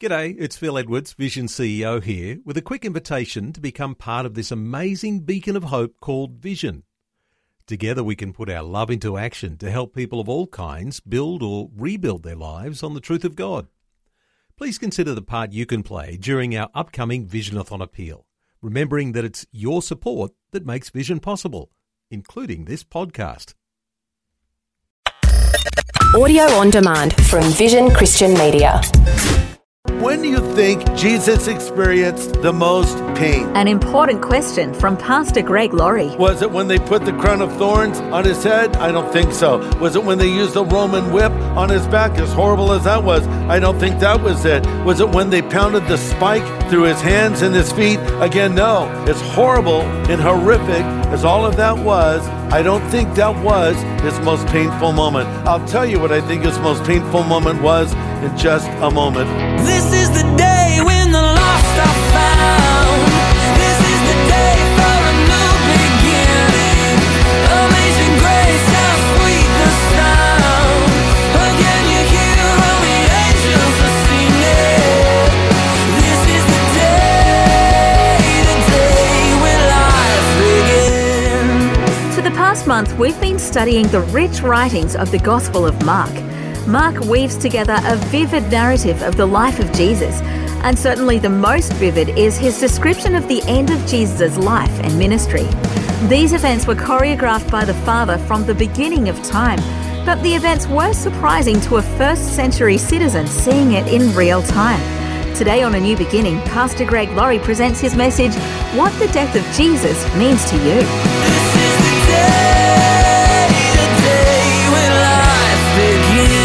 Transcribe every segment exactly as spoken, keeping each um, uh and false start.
G'day, it's Phil Edwards, Vision C E O here, with a quick invitation to become part of this amazing beacon of hope called Vision. Together we can put our love into action to help people of all kinds build or rebuild their lives on the truth of God. Please consider the part you can play during our upcoming Visionathon appeal, remembering that it's your support that makes Vision possible, including this podcast. Audio on demand from Vision Christian Media. When do you think Jesus experienced the most pain? An important question from Pastor Greg Laurie. Was it when they put the crown of thorns on his head? I don't think so. Was it when they used the Roman whip on his back? As horrible as that was, I don't think that was it. Was it when they pounded the spike through his hands and his feet? Again, no. As horrible and horrific as all of that was, I don't think that was his most painful moment. I'll tell you what I think his most painful moment was in just a moment. This is the day when the lost are found. This is the day for a new beginning. Amazing grace, how sweet the sound. Again you hear all the angels are singing. This is the day, the day when life begins. For the past month, we've been studying the rich writings of the Gospel of Mark. Mark weaves together a vivid narrative of the life of Jesus, and certainly the most vivid is his description of the end of Jesus' life and ministry. These events were choreographed by the Father from the beginning of time, but the events were surprising to a first century citizen seeing it in real time. Today on A New Beginning, Pastor Greg Laurie presents his message, What the Death of Jesus Means to You. This is the day, the day when life begins.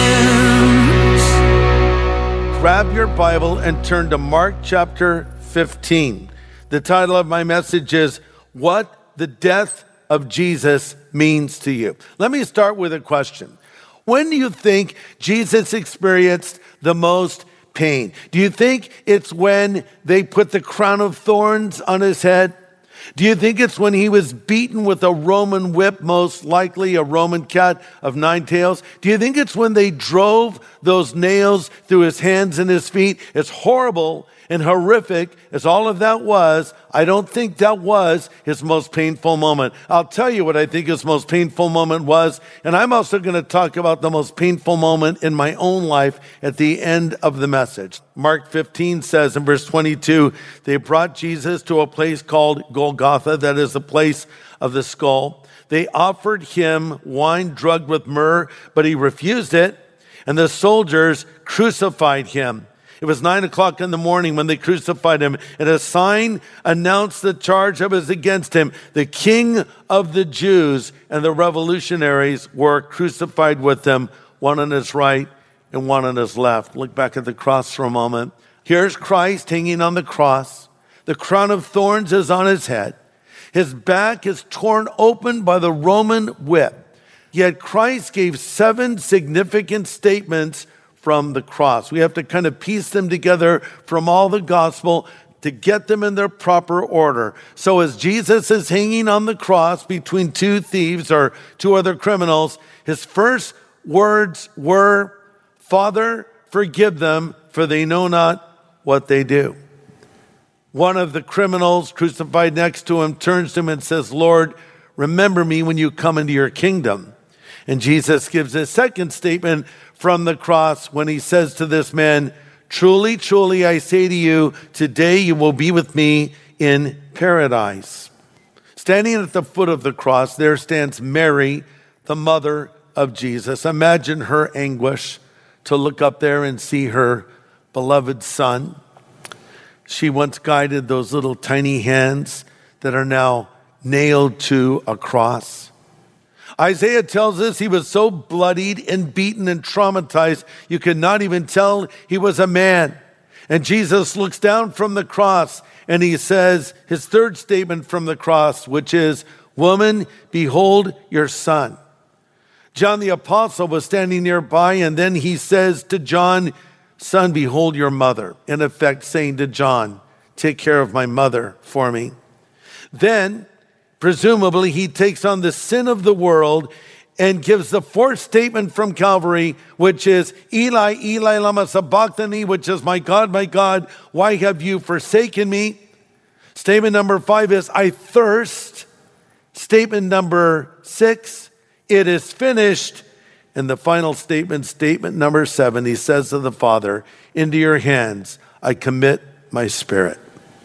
Grab your Bible and turn to Mark chapter fifteen. The title of my message is, What the Death of Jesus Means to You. Let me start with a question. When do you think Jesus experienced the most pain? Do you think it's when they put the crown of thorns on his head? Do you think it's when he was beaten with a Roman whip, most likely a Roman cat of nine tails? Do you think it's when they drove those nails through his hands and his feet? As horrible and horrific as all of that was, I don't think that was his most painful moment. I'll tell you what I think his most painful moment was, and I'm also going to talk about the most painful moment in my own life at the end of the message. Mark fifteen says in verse twenty-two, they brought Jesus to a place called Golgotha, that is the place of the skull. They offered him wine drugged with myrrh, but he refused it, and the soldiers crucified him. It was nine o'clock in the morning when they crucified him, and a sign announced the charge that was against him. The King of the Jews, and the revolutionaries were crucified with him, one on his right and one on his left. Look back at the cross for a moment. Here's Christ hanging on the cross. The crown of thorns is on his head. His back is torn open by the Roman whip. Yet Christ gave seven significant statements from the cross. We have to kind of piece them together from all the gospel to get them in their proper order. So as Jesus is hanging on the cross between two thieves or two other criminals, his first words were, Father, forgive them, for they know not what they do. One of the criminals crucified next to him turns to him and says, Lord, remember me when you come into your kingdom. And Jesus gives a second statement from the cross when he says to this man, truly, truly, I say to you, today you will be with me in paradise. Standing at the foot of the cross, there stands Mary, the mother of Jesus. Imagine her anguish to look up there and see her beloved son. She once guided those little tiny hands that are now nailed to a cross. Isaiah tells us he was so bloodied and beaten and traumatized, you could not even tell he was a man. And Jesus looks down from the cross and he says his third statement from the cross, which is, woman, behold your son. John the Apostle was standing nearby, and then he says to John, son, behold your mother. In effect, saying to John, take care of my mother for me. Then, presumably, he takes on the sin of the world and gives the fourth statement from Calvary, which is Eli, Eli, lama sabachthani, which is, my God, my God, why have you forsaken me? Statement number five is, I thirst. Statement number six, it is finished. And the final statement, statement number seven, he says to the Father, into your hands I commit my spirit.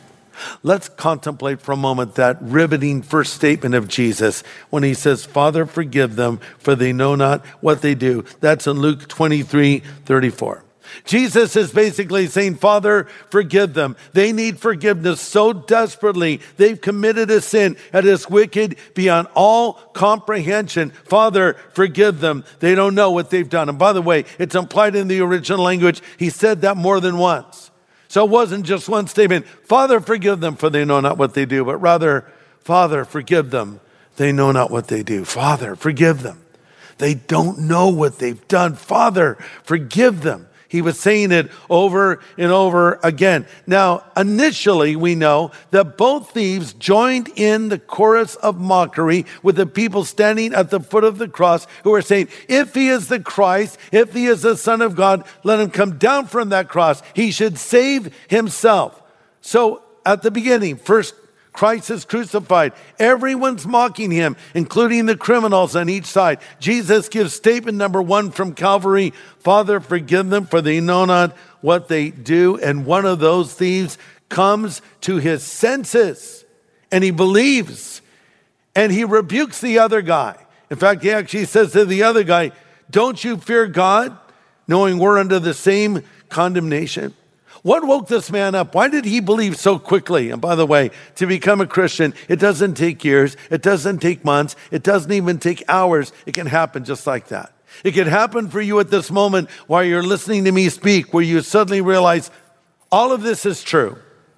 Let's contemplate for a moment that riveting first statement of Jesus when he says, Father, forgive them, for they know not what they do. That's in Luke twenty-three thirty-four. Jesus is basically saying, Father, forgive them. They need forgiveness so desperately. They've committed a sin that is wicked beyond all comprehension. Father, forgive them. They don't know what they've done. And by the way, it's implied in the original language. He said that more than once. So it wasn't just one statement, Father, forgive them, for they know not what they do, but rather, Father, forgive them. They know not what they do. Father, forgive them. They don't know what they've done. Father, forgive them. He was saying it over and over again. Now, initially, we know that both thieves joined in the chorus of mockery with the people standing at the foot of the cross who were saying, if he is the Christ, if he is the Son of God, let him come down from that cross. He should save himself. So at the beginning, first Christ is crucified. Everyone's mocking him, including the criminals on each side. Jesus gives statement number one from Calvary, Father, forgive them, for they know not what they do. And one of those thieves comes to his senses, and he believes, and he rebukes the other guy. In fact, he actually says to the other guy, don't you fear God, knowing we're under the same condemnation? What woke this man up? Why did he believe so quickly? And by the way, to become a Christian, it doesn't take years. It doesn't take months. It doesn't even take hours. It can happen just like that. It can happen for you at this moment while you're listening to me speak, where you suddenly realize all of this is true.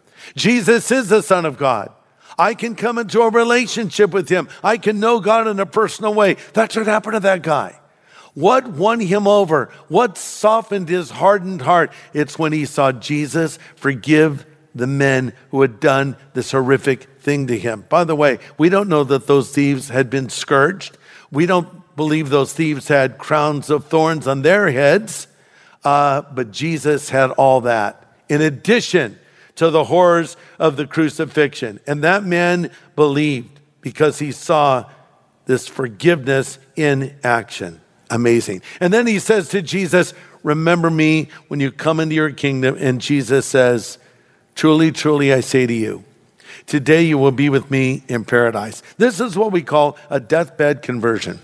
Jesus is the Son of God. I can come into a relationship with him. I can know God in a personal way. That's what happened to that guy. What won him over? What softened his hardened heart? It's when he saw Jesus forgive the men who had done this horrific thing to him. By the way, we don't know that those thieves had been scourged. We don't believe those thieves had crowns of thorns on their heads. Uh, but Jesus had all that, in addition to the horrors of the crucifixion. And that man believed because he saw this forgiveness in action. Amazing. And then he says to Jesus, remember me when you come into your kingdom. And Jesus says, truly, truly, I say to you, today you will be with me in paradise. This is what we call a deathbed conversion.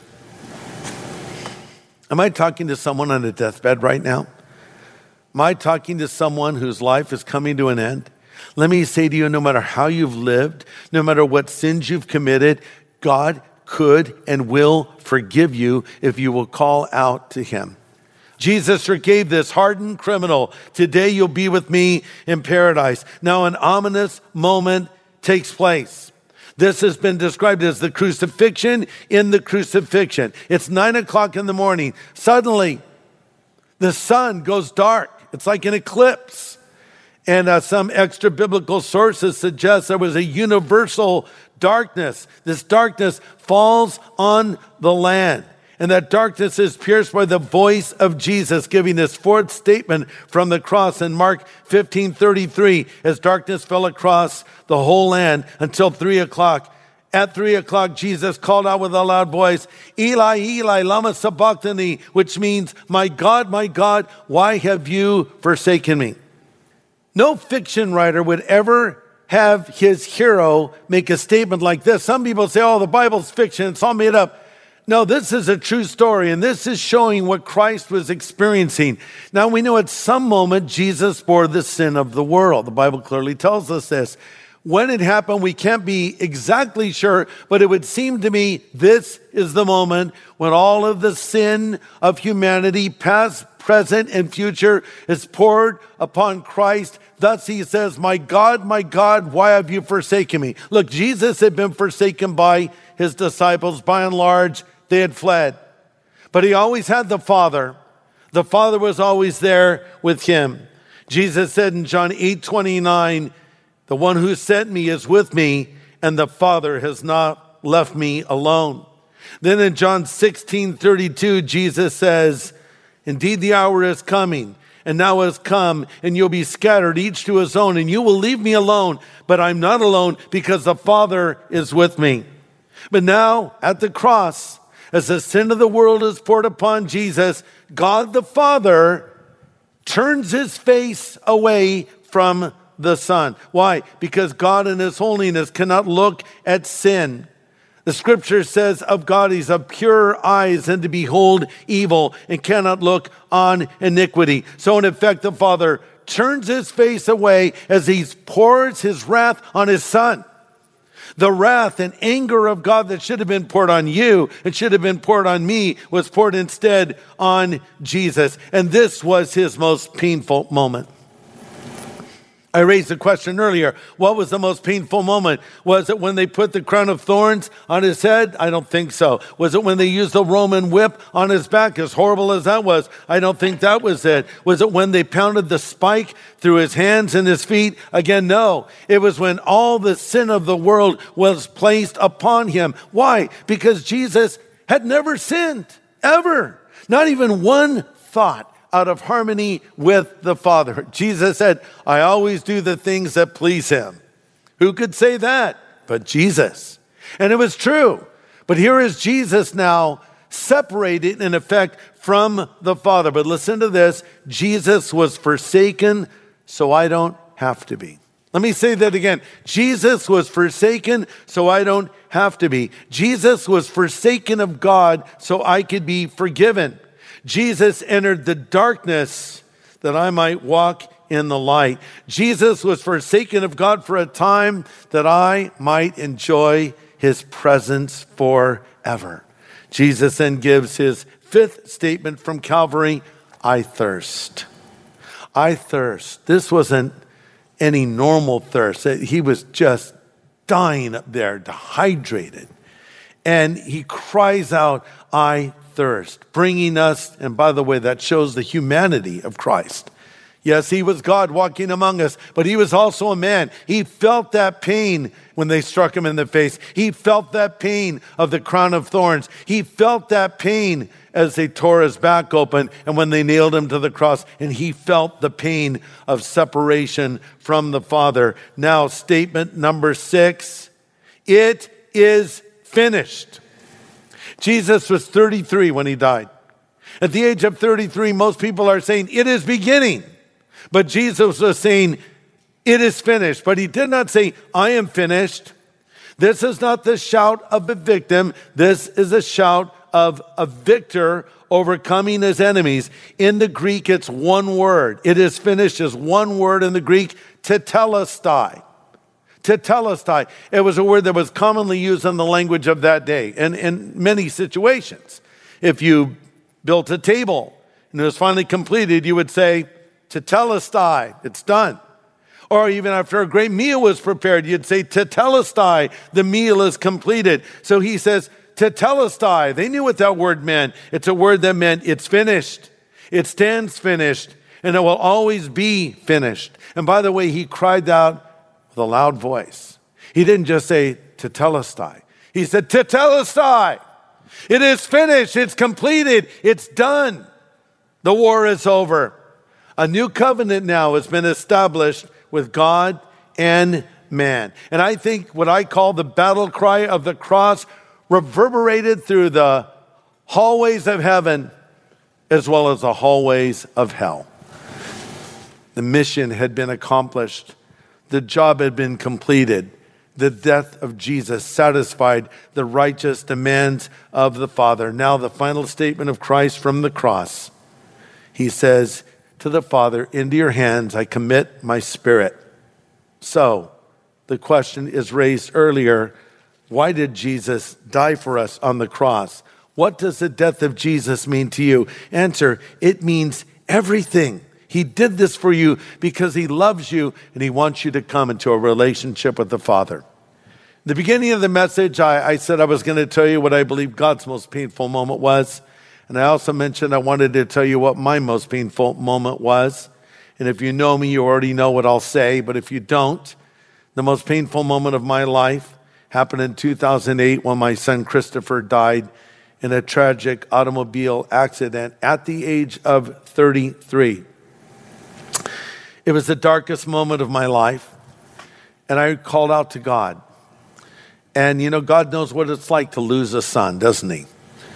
Am I talking to someone on a deathbed right now? Am I talking to someone whose life is coming to an end? Let me say to you, no matter how you've lived, no matter what sins you've committed, God could and will forgive you if you will call out to him. Jesus forgave this hardened criminal. Today you'll be with me in paradise. Now an ominous moment takes place. This has been described as the crucifixion in the crucifixion. It's nine o'clock in the morning. Suddenly, the sun goes dark. It's like an eclipse. And uh, some extra biblical sources suggest there was a universal darkness. This darkness falls on the land. And that darkness is pierced by the voice of Jesus, giving this fourth statement from the cross in Mark fifteen thirty-three, as darkness fell across the whole land until three o'clock. At three o'clock, Jesus called out with a loud voice, Eli, Eli, lama sabachthani, which means, my God, my God, why have you forsaken me? No fiction writer would ever have his hero make a statement like this. Some people say, oh, the Bible's fiction, it's all made up. No, this is a true story, and this is showing what Christ was experiencing. Now, we know at some moment Jesus bore the sin of the world. The Bible clearly tells us this. When it happened, we can't be exactly sure, but it would seem to me this is the moment when all of the sin of humanity, past, present, and future, is poured upon Christ. Thus he says, my God, my God, why have you forsaken me? Look, Jesus had been forsaken by his disciples. By and large, they had fled. But he always had the Father. The Father was always there with him. Jesus said in John eight twenty-nine, the one who sent me is with me, and the Father has not left me alone. Then in John sixteen thirty-two, Jesus says, indeed the hour is coming, and now has come, and you'll be scattered, each to his own, and you will leave me alone. But I'm not alone, because the Father is with me. But now, at the cross, as the sin of the world is poured upon Jesus, God the Father turns his face away from the Son. Why? Because God in his holiness cannot look at sin. The scripture says of God, he's of pure eyes and to behold evil and cannot look on iniquity. So in effect, the Father turns his face away as he pours his wrath on his Son. The wrath and anger of God that should have been poured on you, it should have been poured on me, was poured instead on Jesus. And this was his most painful moment. I raised the question earlier, what was the most painful moment? Was it when they put the crown of thorns on his head? I don't think so. Was it when they used the Roman whip on his back? As horrible as that was, I don't think that was it. Was it when they pounded the spike through his hands and his feet? Again, no. It was when all the sin of the world was placed upon him. Why? Because Jesus had never sinned, ever. Not even one thought out of harmony with the Father. Jesus said, I always do the things that please him. Who could say that? But Jesus. And it was true. But here is Jesus now separated in effect from the Father. But listen to this. Jesus was forsaken, so I don't have to be. Let me say that again. Jesus was forsaken, so I don't have to be. Jesus was forsaken of God, so I could be forgiven. Jesus entered the darkness that I might walk in the light. Jesus was forsaken of God for a time that I might enjoy his presence forever. Jesus then gives his fifth statement from Calvary, I thirst. I thirst. This wasn't any normal thirst. He was just dying up there, dehydrated. And he cries out, I thirst, bringing us, and by the way, that shows the humanity of Christ. Yes, he was God walking among us, but he was also a man. He felt that pain when they struck him in the face. He felt that pain of the crown of thorns. He felt that pain as they tore his back open and when they nailed him to the cross. And he felt the pain of separation from the Father. Now, statement number six, it is finished. Jesus was thirty-three when he died. At the age of thirty-three, most people are saying, it is beginning. But Jesus was saying, it is finished. But he did not say, I am finished. This is not the shout of a victim. This is a shout of a victor overcoming his enemies. In the Greek, it's one word. It is finished is one word in the Greek, tetelestai. Tetelestai. It was a word that was commonly used in the language of that day and in many situations. If you built a table and it was finally completed, you would say, tetelestai, it's done. Or even after a great meal was prepared, you'd say, tetelestai, the meal is completed. So he says, tetelestai. They knew what that word meant. It's a word that meant it's finished. It stands finished, and it will always be finished. And by the way, he cried out with a loud voice. He didn't just say tetelestai. He said tetelestai. It is finished. It's completed. It's done. The war is over. A new covenant now has been established with God and man. And I think what I call the battle cry of the cross reverberated through the hallways of heaven as well as the hallways of hell. The mission had been accomplished. The job had been completed. The death of Jesus satisfied the righteous demands of the Father. Now the final statement of Christ from the cross. He says to the Father, into your hands I commit my spirit. So the question is raised earlier, why did Jesus die for us on the cross? What does the death of Jesus mean to you? Answer, it means everything. He did this for you because he loves you and he wants you to come into a relationship with the Father. The beginning of the message, I, I said I was going to tell you what I believe God's most painful moment was. And I also mentioned I wanted to tell you what my most painful moment was. And if you know me, you already know what I'll say. But if you don't, the most painful moment of my life happened in two thousand eight when my son Christopher died in a tragic automobile accident at the age of thirty-three. It was the darkest moment of my life, and I called out to God. And, you know, God knows what it's like to lose a son, doesn't he?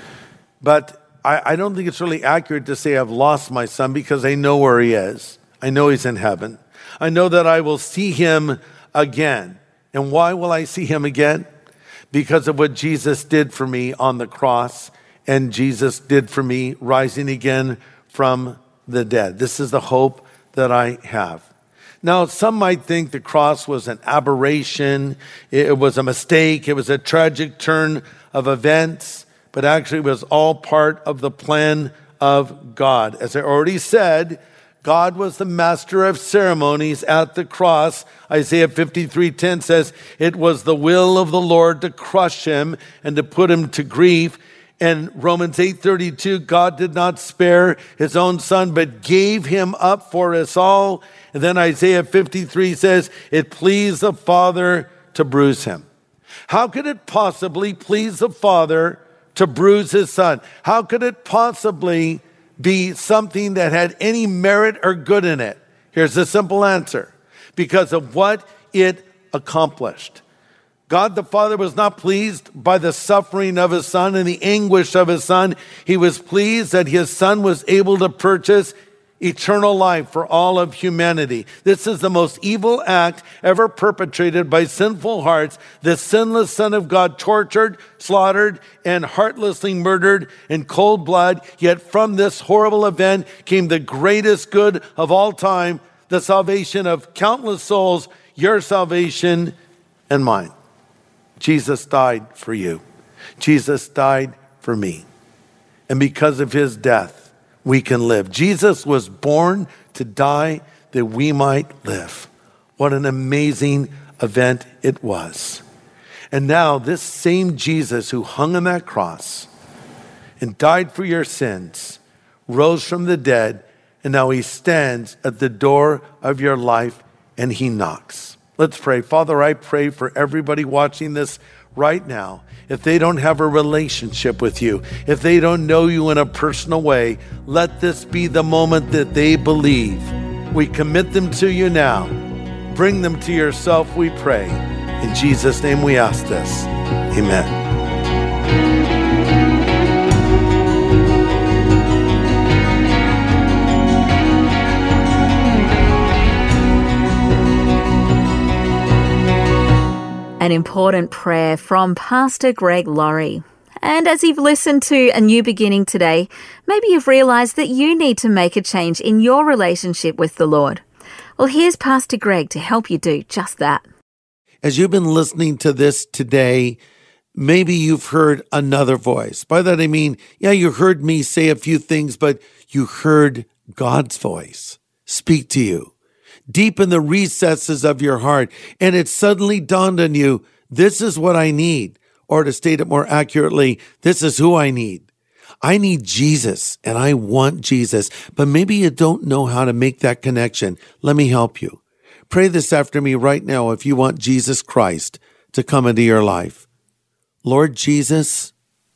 But I, I don't think it's really accurate to say I've lost my son, because I know where he is. I know he's in heaven. I know that I will see him again. And why will I see him again? Because of what Jesus did for me on the cross, and Jesus did for me rising again from the dead. This is the hope that I have. Now, some might think the cross was an aberration, it was a mistake, it was a tragic turn of events, but actually it was all part of the plan of God. As I already said, God was the master of ceremonies at the cross. Isaiah fifty-three ten says, it was the will of the Lord to crush him and to put him to grief. And Romans eight thirty-two, God did not spare his own son, but gave him up for us all. And then Isaiah fifty-three says, it pleased the Father to bruise him. How could it possibly please the Father to bruise his son? How could it possibly be something that had any merit or good in it? Here's the simple answer. Because of what it accomplished. God the Father was not pleased by the suffering of his son and the anguish of his son. He was pleased that his son was able to purchase eternal life for all of humanity. This is the most evil act ever perpetrated by sinful hearts. The sinless Son of God tortured, slaughtered, and heartlessly murdered in cold blood. Yet from this horrible event came the greatest good of all time, the salvation of countless souls, your salvation and mine. Jesus died for you. Jesus died for me. And because of his death, we can live. Jesus was born to die that we might live. What an amazing event it was. And now this same Jesus who hung on that cross and died for your sins, rose from the dead, and now he stands at the door of your life and he knocks. Let's pray. Father, I pray for everybody watching this right now. If they don't have a relationship with you, if they don't know you in a personal way, let this be the moment that they believe. We commit them to you now. Bring them to yourself, we pray. In Jesus' name we ask this. Amen. An important prayer from Pastor Greg Laurie. And as you've listened to A New Beginning today, maybe you've realized that you need to make a change in your relationship with the Lord. Well, here's Pastor Greg to help you do just that. As you've been listening to this today, maybe you've heard another voice. By that I mean, yeah, you heard me say a few things, but you heard God's voice speak to you deep in the recesses of your heart. And it suddenly dawned on you, this is what I need. Or to state it more accurately, this is who I need. I need Jesus and I want Jesus. But maybe you don't know how to make that connection. Let me help you. Pray this after me right now if you want Jesus Christ to come into your life. Lord Jesus,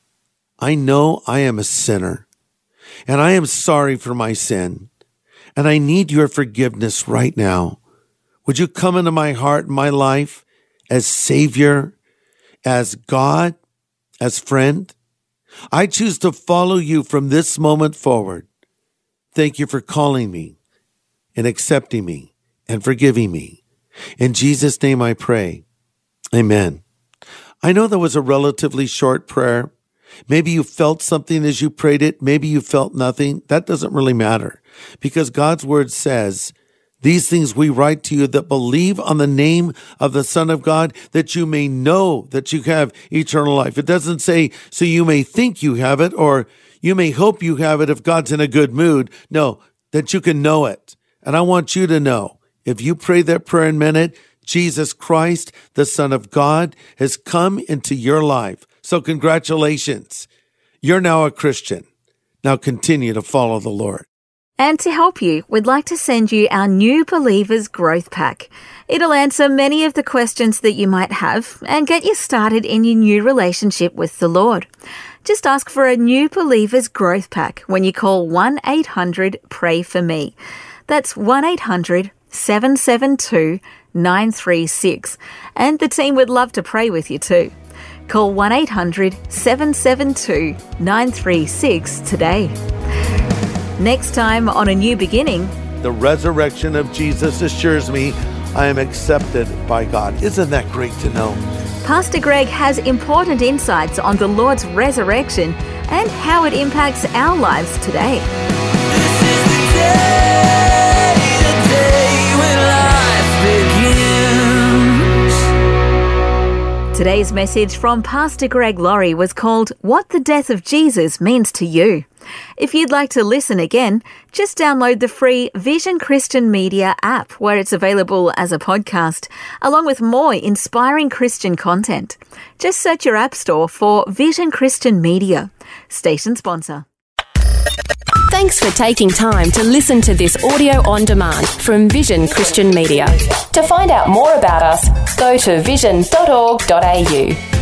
I know I am a sinner and I am sorry for my sin. And I need your forgiveness right now. Would you come into my heart and my life as Savior, as God, as friend? I choose to follow you from this moment forward. Thank you for calling me and accepting me and forgiving me. In Jesus' name I pray. Amen. I know that was a relatively short prayer. Maybe you felt something as you prayed it. Maybe you felt nothing. That doesn't really matter because God's word says, these things we write to you that believe on the name of the Son of God, that you may know that you have eternal life. It doesn't say, so you may think you have it, or you may hope you have it if God's in a good mood. No, that you can know it. And I want you to know, if you pray that prayer and meant it, Jesus Christ, the Son of God, has come into your life. So congratulations. You're now a Christian. Now continue to follow the Lord. And to help you, we'd like to send you our New Believers Growth Pack. It'll answer many of the questions that you might have and get you started in your new relationship with the Lord. Just ask for a New Believers Growth Pack when you call one eight hundred pray for me. That's one eight hundred seven seven two nine three six. And the team would love to pray with you too. Call one eight hundred seven seven two nine three six today. Next time on A New Beginning, the resurrection of Jesus assures me I am accepted by God. Isn't that great to know? Pastor Greg has important insights on the Lord's resurrection and how it impacts our lives today. This is the day, the day when life begins. Today's message from Pastor Greg Laurie was called What the Death of Jesus Means to You. If you'd like to listen again, just download the free Vision Christian Media app where it's available as a podcast, along with more inspiring Christian content. Just search your app store for Vision Christian Media. Station sponsor. Thanks for taking time to listen to this audio on demand from Vision Christian Media. To find out more about us, go to vision dot org dot a u.